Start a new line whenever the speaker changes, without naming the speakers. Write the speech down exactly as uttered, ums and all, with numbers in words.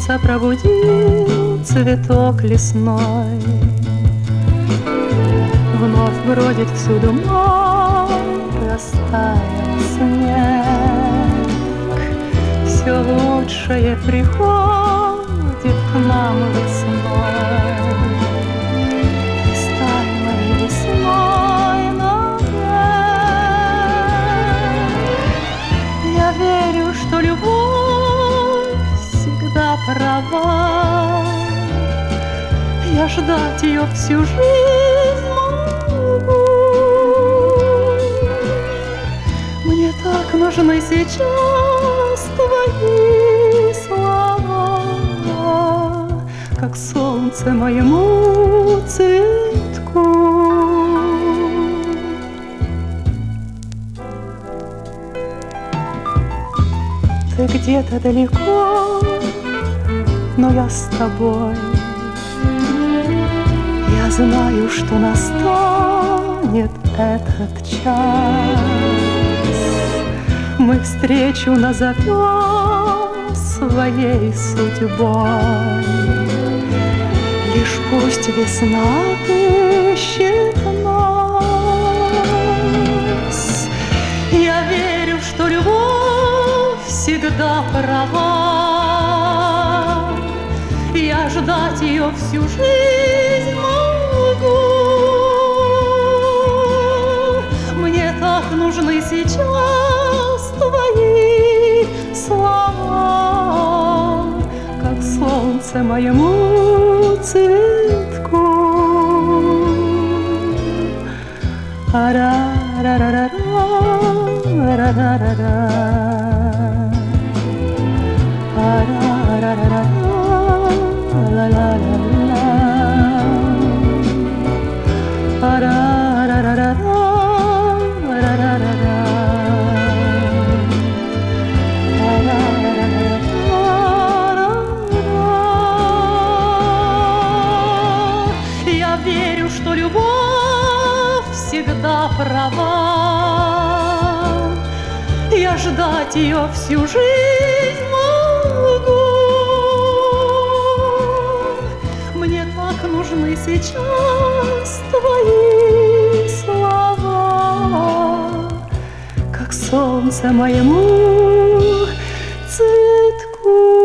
солнца пробудил цветок лесной. Вновь бродит всюду мой растаял снег. Все лучшее приходит к нам весной. Стань моей весной навек. Я верю, что любовь всегда права. Я ждать ее всю жизнь могу. Мне так нужны сейчас твои слова, как солнце моему цветку. Ты где-то далеко, но я с тобой. Я знаю, что настанет этот час. Мы встречу назовем своей судьбой. Лишь пусть весна отыщет нас. Я верю, что любовь всегда права. Я ждать ее всю жизнь могу. Мне так нужны сейчас твои слова, как солнце моему цветку. А-ра-ра-ра-ра-ра-ра-ра-ра. А-ра-ра-ра-ра-ра. La la la la, la la la la la, la la la la. Я верю, что любовь всегда права. Я ждать ее всю жизнь могу. Мне так нужны сейчас твои слова, как солнце моему цветку.